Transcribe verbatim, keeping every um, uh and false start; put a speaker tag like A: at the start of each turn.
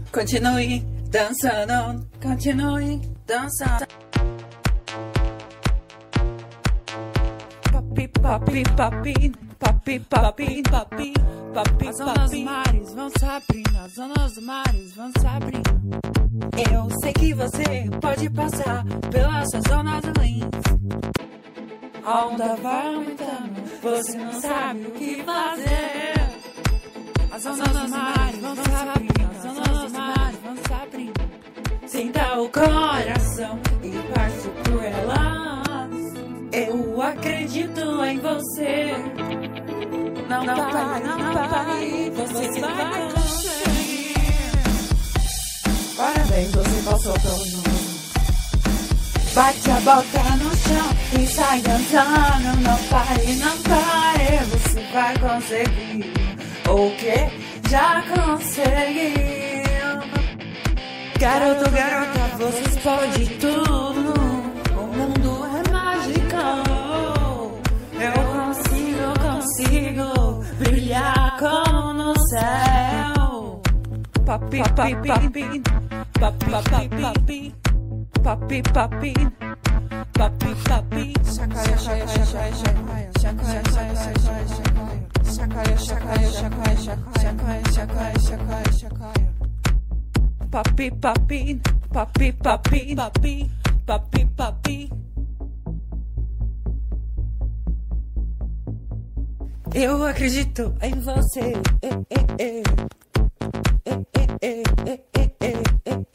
A: Continue dançando, continue dançando. Papi, papi, papi, papi, papi, papi, papi. As ondas dos mares vão se abrindo, as ondas dos mares vão se abrindo. Eu sei que você pode passar pela sua zona do lins. A onda vai aumentando, você não sabe o que fazer. As ondas dos mares vão se abrindo, as ondas dos mares vão se abrindo. Sinta o coração e passe por elas. Eu acredito em você. Não, não pare, não pare, você vai conseguir. Parabéns, você passou pelo mundo. Bate a boca no chão e sai dançando. Não pare, não pare, você vai conseguir. O que? Já conseguiu. Garoto, garota, vocês podem tudo. O mundo é mágico. Eu consigo, eu consigo brilhar como no céu. Papi, papi, papi, papi, papi, papi, papi, papi, papi. Chacoalha, chacoalha, chacoalha, chacoalha, chacoalha, chacoalha, chacoalha, chacoalha, chacoalha, chacoalha, chacoalha. Papi, papi, papi, papi, papi, papi, papi. Eu acredito em você. Eh, eh, eh. Eh, eh, eh, eh, eh, eh, eh.